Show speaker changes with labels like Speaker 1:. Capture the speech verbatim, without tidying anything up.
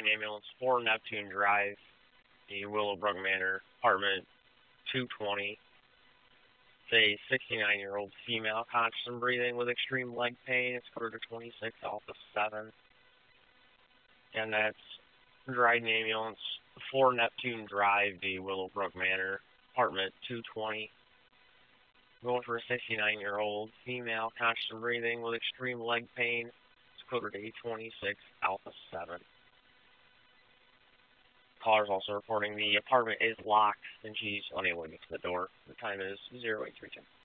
Speaker 1: Dryden Ambulance, four Neptune Drive, the Willowbrook Manor, apartment two twenty. It's a sixty-nine-year-old female, conscious and breathing with extreme leg pain. It's quarter to twenty-six, Alpha seven. And that's Dryden Ambulance, four Neptune Drive, the Willowbrook Manor, apartment two twenty. Going for a sixty-nine-year-old female, conscious and breathing with extreme leg pain. It's coded A twenty-six, Alpha seven. Caller's also reporting the apartment is locked and she's unable to get to the door. The time is zero eight three two.